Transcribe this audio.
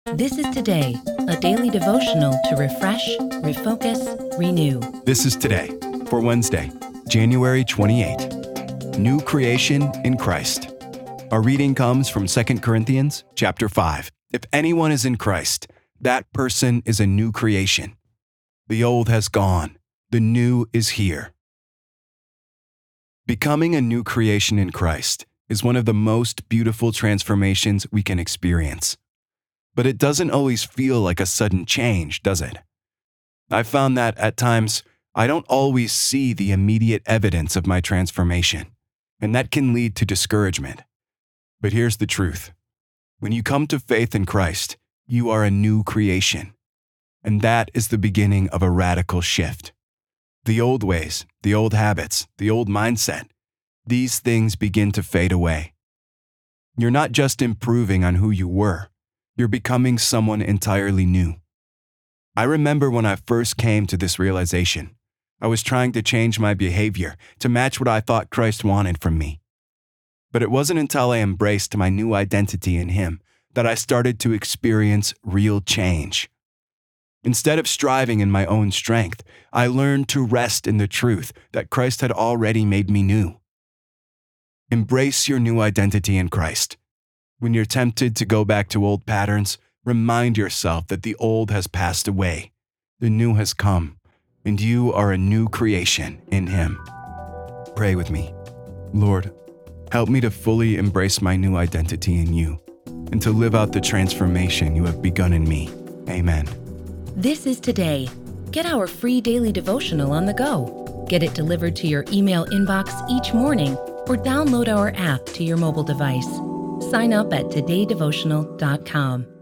This is Today, a daily devotional to refresh, refocus, renew. This is Today for Wednesday, January 28. New creation in Christ. Our reading comes from 2 Corinthians chapter 5. If anyone is in Christ, that person is a new creation. The old has gone, the new is here. Becoming a new creation in Christ is one of the most beautiful transformations we can experience. But it doesn't always feel like a sudden change, does it? I found that at times, I don't always see the immediate evidence of my transformation, and that can lead to discouragement. But here's the truth. When you come to faith in Christ, you are a new creation, and that is the beginning of a radical shift. The old ways, the old habits, the old mindset, these things begin to fade away. You're not just improving on who you were, you're becoming someone entirely new. I remember when I first came to this realization, I was trying to change my behavior to match what I thought Christ wanted from me. But it wasn't until I embraced my new identity in Him that I started to experience real change. Instead of striving in my own strength, I learned to rest in the truth that Christ had already made me new. Embrace your new identity in Christ. When you're tempted to go back to old patterns, remind yourself that the old has passed away, the new has come, and you are a new creation in Him. Pray with me. Lord, help me to fully embrace my new identity in You and to live out the transformation You have begun in me. Amen. This is Today. Get our free daily devotional on the go. Get it delivered to your email inbox each morning or download our app to your mobile device. Sign up at todaydevotional.com.